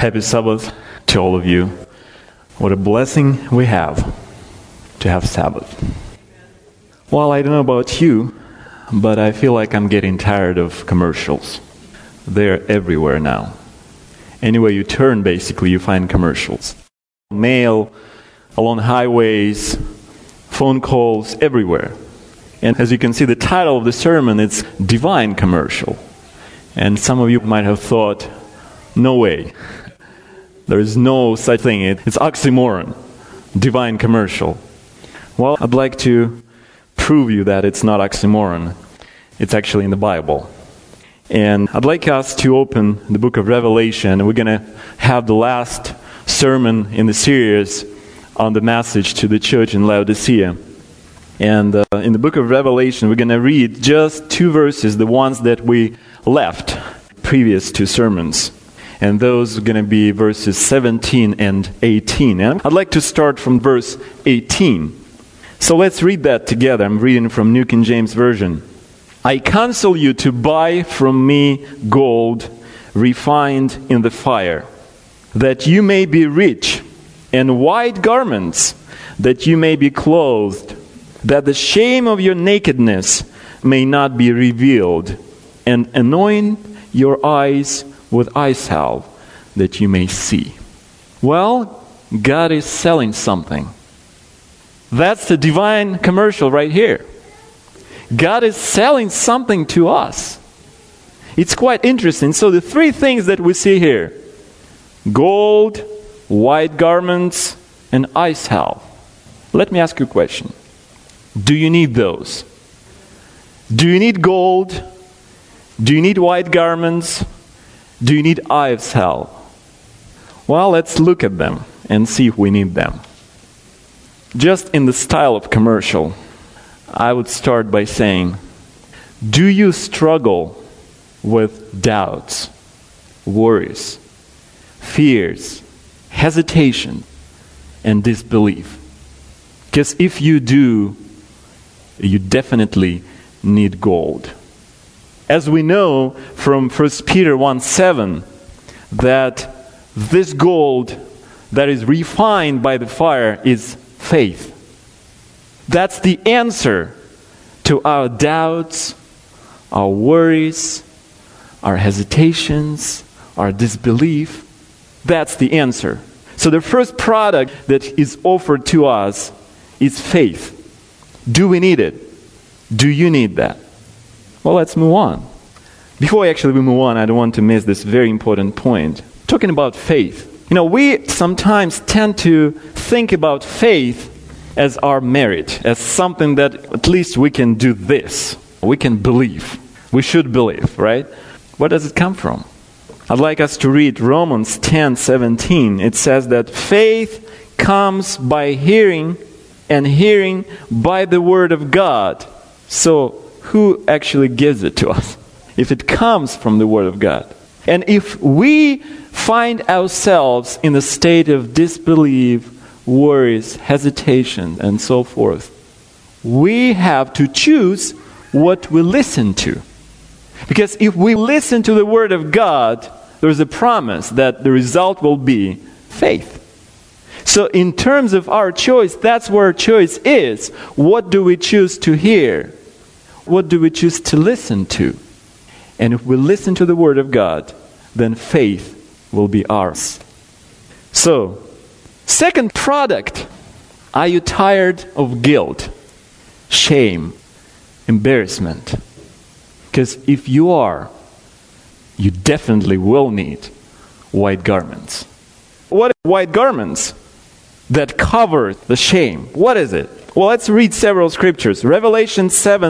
Happy Sabbath to all of you. What a blessing we have to have Sabbath. Well, I don't know about you, but I feel like I'm getting tired of commercials. They're everywhere now. Anywhere you turn, basically, you find commercials. Mail, along highways, phone calls, everywhere. And as you can see, the title of the sermon, it's Divine Commercial. And some of you might have thought, no way. There is no such thing. It's oxymoron. Divine commercial. Well, I'd like to prove you that it's not oxymoron. It's actually in the Bible. And I'd like us to open the book of Revelation. We're going to have the last sermon in the series on the message to the church in Laodicea. And in the book of Revelation, we're going to read just 2 verses, the ones that we left previous to sermons. And those are going to be verses 17 and 18. And I'd like to start from verse 18. So let's read that together. I'm reading from New King James Version. I counsel you to buy from me gold refined in the fire, that you may be rich, and white garments, that you may be clothed, that the shame of your nakedness may not be revealed, and anoint your eyes with eye salve, that you may see. Well, God is selling something. That's the divine commercial right here. God is selling something to us. It's quite interesting. So the 3 things that we see here: gold, white garments, and eye salve. Let me ask you a question. Do you need those? Do you need gold? Do you need white garments? Do you need eye salve? Well, let's look at them and see if we need them. Just in the style of commercial, I would start by saying, do you struggle with doubts, worries, fears, hesitation, and disbelief? Because if you do, you definitely need gold. As we know from 1 Peter 1:7, that this gold that is refined by the fire is faith. That's the answer to our doubts, our worries, our hesitations, our disbelief. That's the answer. So the first product that is offered to us is faith. Do we need it? Do you need that? Well, let's move on. Before we move on, I don't want to miss this very important point. Talking about faith. We sometimes tend to think about faith as our merit, as something that at least we can do this. We can believe. We should believe, right? Where does it come from? I'd like us to read Romans 10:17. It says that faith comes by hearing, and hearing by the word of God. So, who actually gives it to us? If it comes from the word of God. And if we find ourselves in a state of disbelief, worries, hesitation, and so forth, we have to choose what we listen to. Because if we listen to the word of God, there's a promise that the result will be faith. So in terms of our choice, that's where our choice is. What do we choose to hear? What do we choose to listen to? And if we listen to the word of God, then faith will be ours. So, second product. Are you tired of guilt, shame, embarrassment? Because if you are, you definitely will need white garments. What are white garments that cover the shame? What is it? Well, let's read several scriptures. Revelation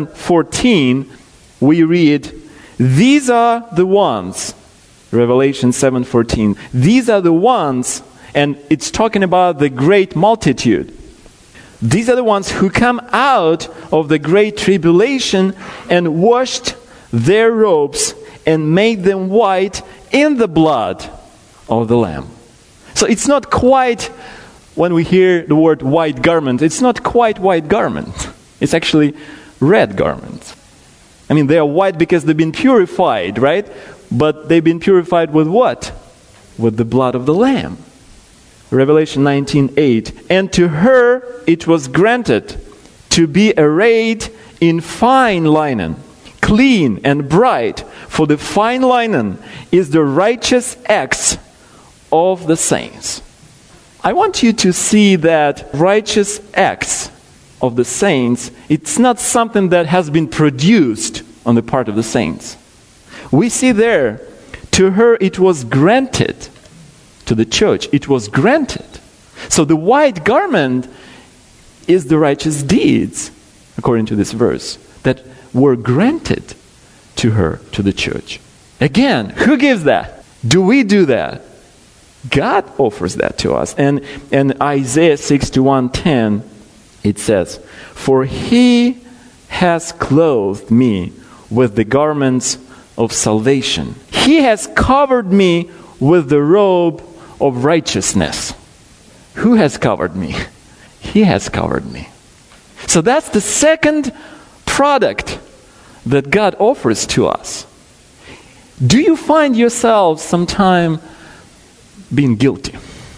7:14, we read, these are the ones, Revelation 7:14, these are the ones, and it's talking about the great multitude. These are the ones who come out of the great tribulation and washed their robes and made them white in the blood of the Lamb. So it's not quite, when we hear the word white garment, it's not quite white garment. It's actually red garment. I mean, they are white because they've been purified, right? But they've been purified with what? with the blood of the Lamb. Revelation 19:8. And to her it was granted to be arrayed in fine linen, clean and bright, for the fine linen is the righteous acts of the saints. I want you to see that righteous acts of the saints, it's not something that has been produced on the part of the saints. We see there, to her it was granted, to the church, it was granted. So the white garment is the righteous deeds, according to this verse, that were granted to her, to the church. Again, who gives that? Do we do that? God offers that to us. And in Isaiah 61:10, it says, "For he has clothed me with the garments of salvation. He has covered me with the robe of righteousness." Who has covered me? He has covered me. So that's the second product that God offers to us. Do you find yourself sometime being guilty?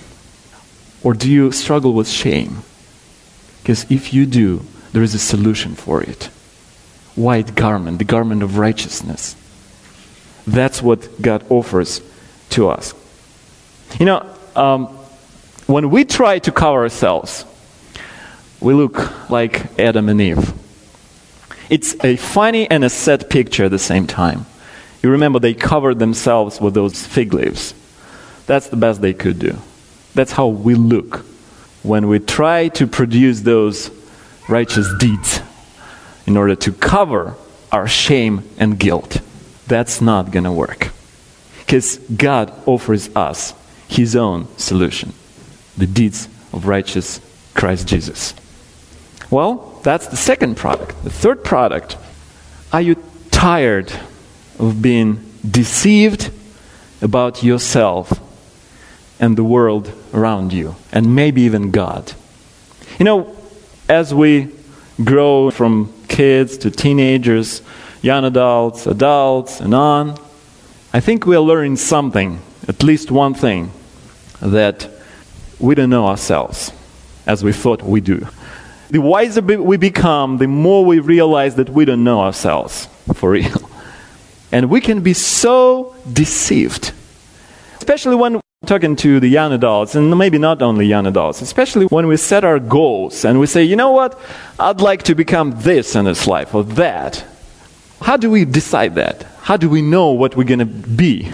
Or do you struggle with shame? Because if you do, there is a solution for it. White garment, the garment of righteousness. That's what God offers to us. You know, when we try to cover ourselves, we look like Adam and Eve. It's a funny and a sad picture at the same time. You remember they covered themselves with those fig leaves. That's the best they could do. That's how we look when we try to produce those righteous deeds in order to cover our shame and guilt. That's not going to work. Because God offers us His own solution. The deeds of righteous Christ Jesus. Well, that's the second product. The third product. Are you tired of being deceived about yourself and the world around you, and maybe even God? You know, as we grow from kids to teenagers, young adults, and on, I think we are learning something, at least one thing, that we don't know ourselves as we thought we do. The wiser we become, the more we realize that we don't know ourselves for real. And we can be so deceived. Especially when talking to the young adults, and maybe not only young adults, especially when we set our goals and we say, you know what, I'd like to become this in this life or that. How do we decide that? How do we know what we're going to be?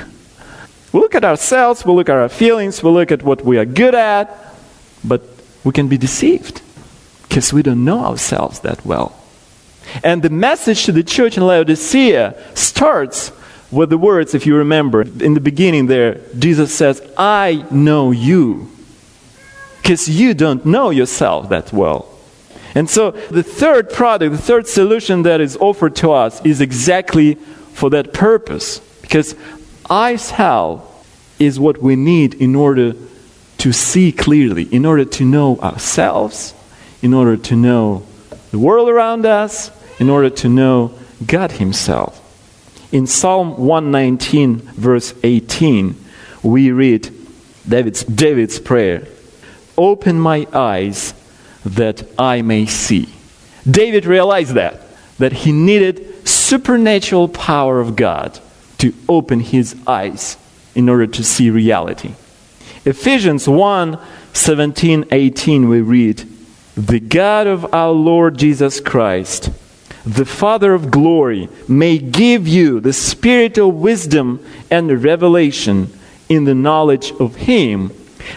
We look at ourselves, we look at our feelings, we look at what we are good at, but we can be deceived because we don't know ourselves that well. And the message to the church in Laodicea starts with the words, if you remember, in the beginning there, Jesus says, I know you. Because you don't know yourself that well. And so the third product, the third solution that is offered to us is exactly for that purpose. Because ourselves is what we need in order to see clearly, in order to know ourselves, in order to know the world around us, in order to know God Himself. In Psalm 119, verse 18, we read David's prayer, "Open my eyes that I may see." David realized that he needed supernatural power of God to open his eyes in order to see reality. Ephesians 1, 17, 18, we read, "The God of our Lord Jesus Christ, the Father of glory, may give you the spirit of wisdom and revelation in the knowledge of Him,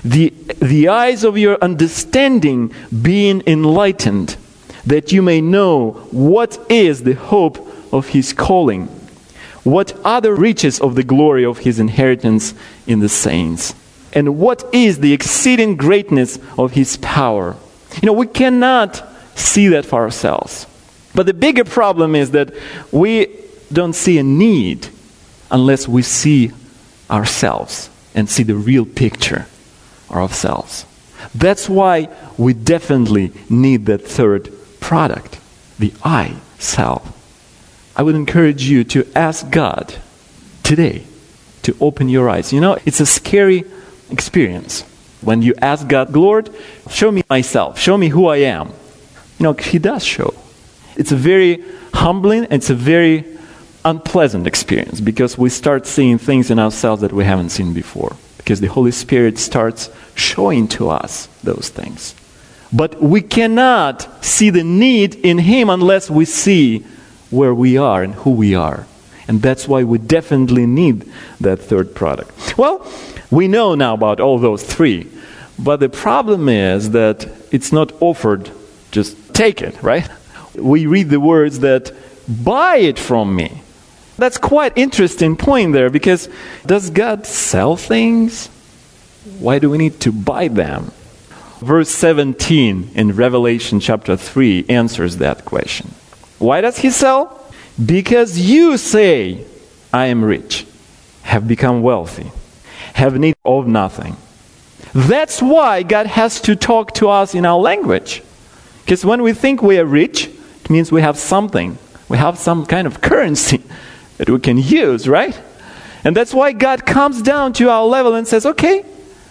the eyes of your understanding being enlightened, that you may know what is the hope of His calling, what are the riches of the glory of His inheritance in the saints, and what is the exceeding greatness of His power." You know, we cannot see that for ourselves. But the bigger problem is that we don't see a need unless we see ourselves and see the real picture of ourselves. That's why we definitely need that third product, the I self. I would encourage you to ask God today, to open your eyes. You know, it's a scary experience. When you ask God, Lord, show me myself, show me who I am. You know, He does show. It's a very humbling, it's a very unpleasant experience because we start seeing things in ourselves that we haven't seen before. Because the Holy Spirit starts showing to us those things. But we cannot see the need in Him unless we see where we are and who we are. And that's why we definitely need that third product. Well, we know now about all those three. But the problem is that it's not offered, just take it, right? We read the words that, buy it from me. That's quite interesting point there, because does God sell things? Why do we need to buy them? Verse 17 in Revelation chapter 3 answers that question. Why does He sell? Because you say, I am rich, have become wealthy, have need of nothing. That's why God has to talk to us in our language. Because when we think we are rich, it means we have something. We have some kind of currency that we can use, right? And that's why God comes down to our level and says, okay,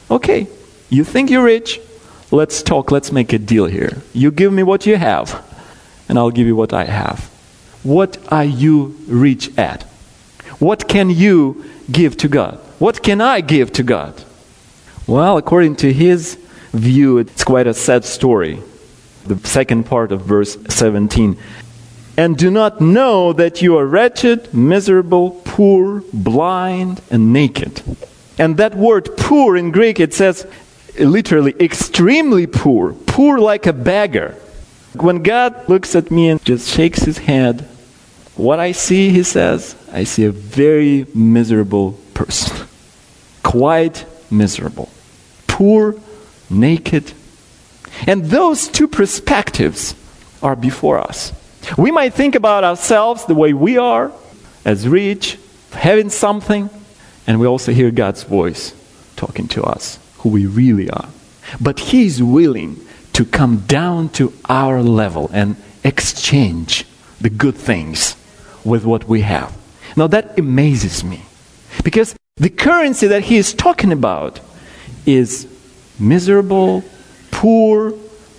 you think you're rich, let's talk, let's make a deal here. You give me what you have, and I'll give you what I have. What are you rich at? What can you give to God? What can I give to God? Well, according to His view, it's quite a sad story. The second part of verse 17. And do not know that you are wretched, miserable, poor, blind, and naked. And that word poor in Greek, it says literally extremely poor. Poor like a beggar. When God looks at me and just shakes His head, what I see, He says, I see a very miserable person. Quite miserable. Poor, naked. And those two perspectives are before us. We might think about ourselves the way we are, as rich, having something, and we also hear God's voice talking to us, who we really are. But He's willing to come down to our level and exchange the good things with what we have. Now that amazes me, because the currency that He is talking about is miserable, poor,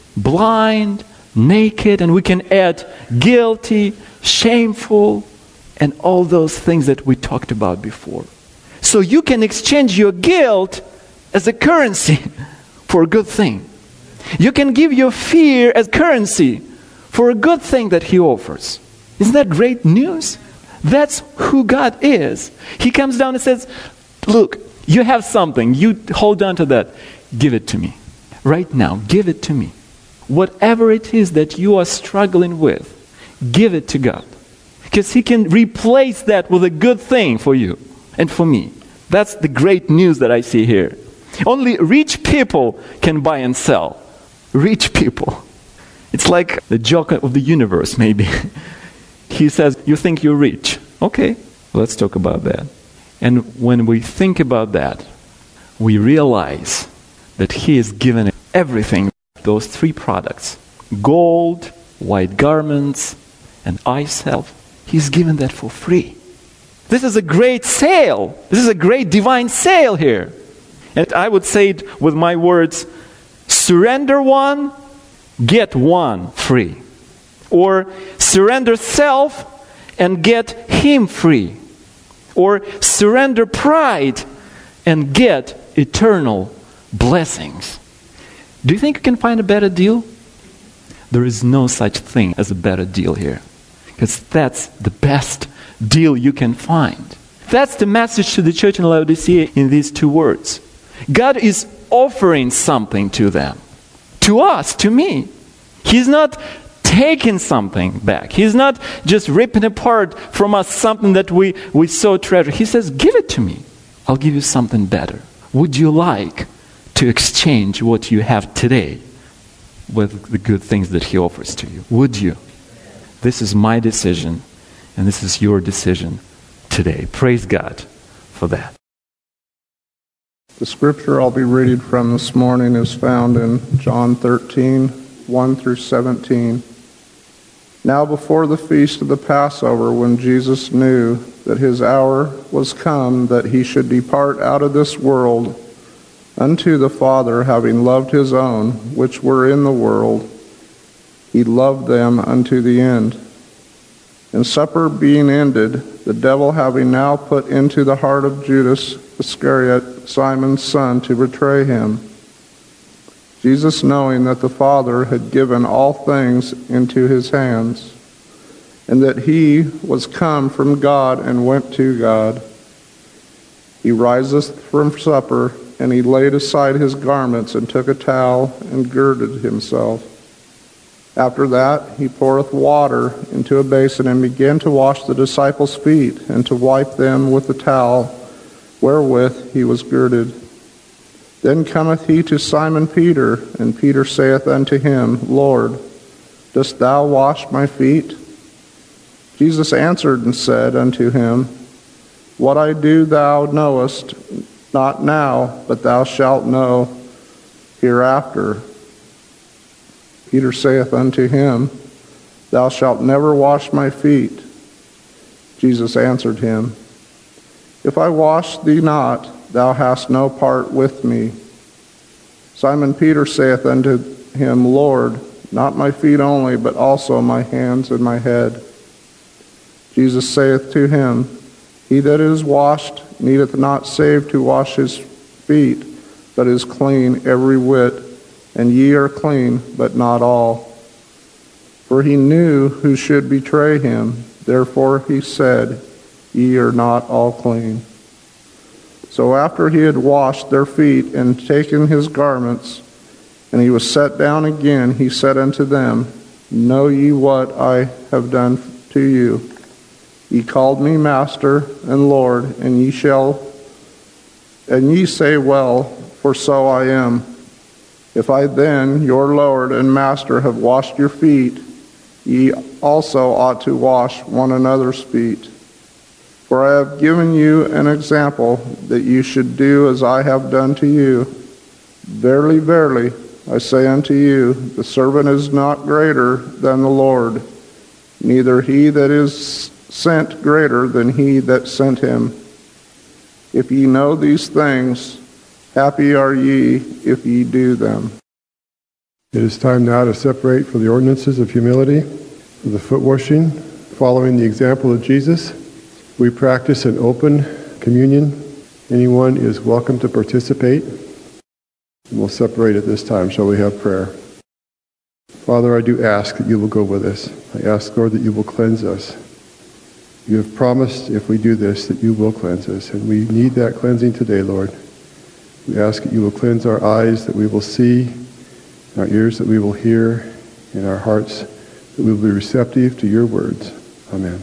blind, naked, and we can add guilty, shameful, and all those things that we talked about before. So you can exchange your guilt as a currency for a good thing. You can give your fear as currency for a good thing that He offers. Isn't that great news? That's who God is. He comes down and says, look, you have something. You hold on to that. Give it to me. Right now, give it to me. Whatever it is that you are struggling with, give it to God. Because He can replace that with a good thing for you and for me. That's the great news that I see here. Only rich people can buy and sell. Rich people. It's like the joke of the universe, maybe. He says, you think you're rich. Okay, let's talk about that. And when we think about that, we realize that He has given everything. Those three products, gold, white garments, and eye salve, He's given that for free. This is a great sale. This is a great divine sale here. And I would say it with my words, surrender one, get one free. Or surrender self and get Him free. Or surrender pride and get eternal blessings. Do you think you can find a better deal? There is no such thing as a better deal here. Because that's the best deal you can find. That's the message to the church in Laodicea in these two words. God is offering something to them. To us, to me. He's not taking something back. He's not just ripping apart from us something that we so treasure. He says, give it to me. I'll give you something better. Would you like to exchange what you have today with the good things that He offers to you? Would you? This is my decision, and this is your decision today. Praise God for that. The scripture I'll be reading from this morning is found in John 13, 1 through 17. Now before the feast of the Passover, when Jesus knew that his hour was come that he should depart out of this world unto the Father, having loved his own which were in the world. He loved them unto the end. And supper being ended, the devil having now put into the heart of Judas Iscariot, Simon's son, to betray him, Jesus, knowing that the Father had given all things into his hands, and that he was come from God and went to God, he riseth from supper, and he laid aside his garments, and took a towel, and girded himself. After that, he poureth water into a basin, and began to wash the disciples' feet, and to wipe them with the towel wherewith he was girded. Then cometh he to Simon Peter, and Peter saith unto him, Lord, dost thou wash my feet? Jesus answered and said unto him, What I do thou knowest not now, but thou shalt know hereafter. Peter saith unto him, Thou shalt never wash my feet. Jesus answered him, If I wash thee not, thou hast no part with me. Simon Peter saith unto him, Lord, not my feet only, but also my hands and my head. Jesus saith to him, He that is washed needeth not save to wash his feet, but is clean every whit, and ye are clean, but not all. For he knew who should betray him, therefore he said, Ye are not all clean. So after he had washed their feet and taken his garments, and he was set down again, he said unto them, Know ye what I have done to you? Ye called me Master and Lord, and ye say well, for so I am. If I then, your Lord and Master, have washed your feet, ye also ought to wash one another's feet. For I have given you an example that you should do as I have done to you. Verily, verily, I say unto you, the servant is not greater than the Lord, neither he that is sent greater than he that sent him. If ye know these things, happy are ye if ye do them. It is time now to separate for the ordinances of humility, for the foot washing. Following the example of Jesus, we practice an open communion. Anyone is welcome to participate. And we'll separate at this time. Shall we have prayer? Father, I do ask that you will go with us. I ask, Lord, that you will cleanse us. You have promised, if we do this, that you will cleanse us. And we need that cleansing today, Lord. We ask that you will cleanse our eyes, that we will see, our ears, that we will hear, and our hearts, that we will be receptive to your words. Amen.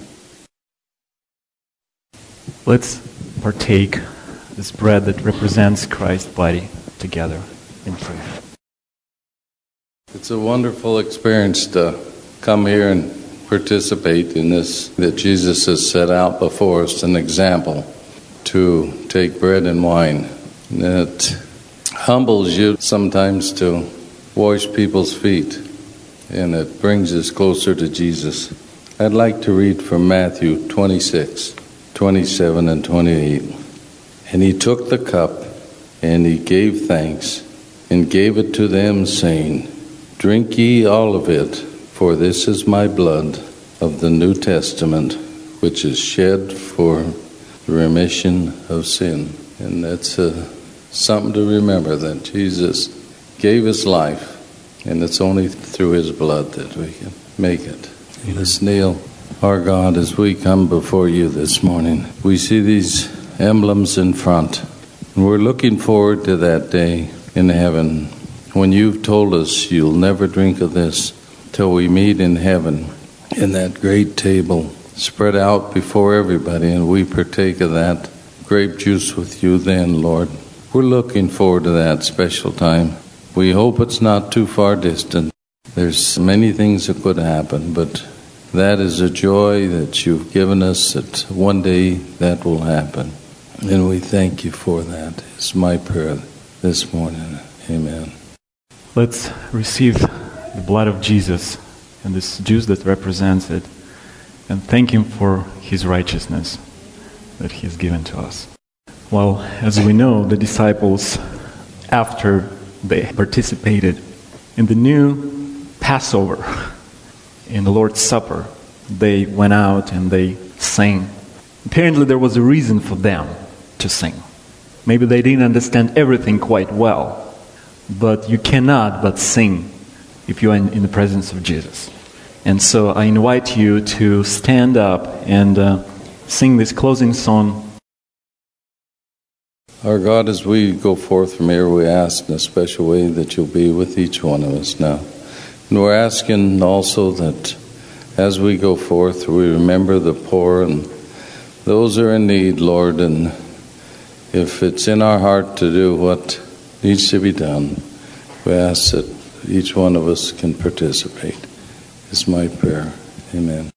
Let's partake this bread that represents Christ's body together in prayer. It's a wonderful experience to come here and participate in this that Jesus has set out before us, an example to take bread and wine. And it humbles you sometimes to wash people's feet, and it brings us closer to Jesus. I'd like to read from Matthew 26, 27 and 28. And he took the cup, and he gave thanks, and gave it to them, saying, Drink ye all of it, for this is my blood of the New Testament, which is shed for the remission of sin. And that's something to remember, that Jesus gave his life, and it's only through his blood that we can make it. Let's kneel. Our God, as we come before you this morning, we see these emblems in front, and we're looking forward to that day in heaven when you've told us you'll never drink of this till we meet in heaven in that great table spread out before everybody, and we partake of that grape juice with you then, Lord. We're looking forward to that special time. We hope it's not too far distant. There's many things that could happen, but that is a joy that you've given us, that one day that will happen. And we thank you for that. It's my prayer this morning. Amen. Let's receive the blood of Jesus and this juice that represents it, and thank him for his righteousness. that He has given to us. Well, as we know, the disciples, after they participated in the new Passover, in the Lord's Supper, they went out and they sang. Apparently there was a reason for them to sing. Maybe they didn't understand everything quite well, but you cannot but sing if you are in the presence of Jesus. And so I invite you to stand up and sing this closing song. Our God, as we go forth from here, we ask in a special way that you'll be with each one of us now. And we're asking also that as we go forth, we remember the poor and those who are in need, Lord. And if it's in our heart to do what needs to be done, we ask that each one of us can participate. Is my prayer. Amen.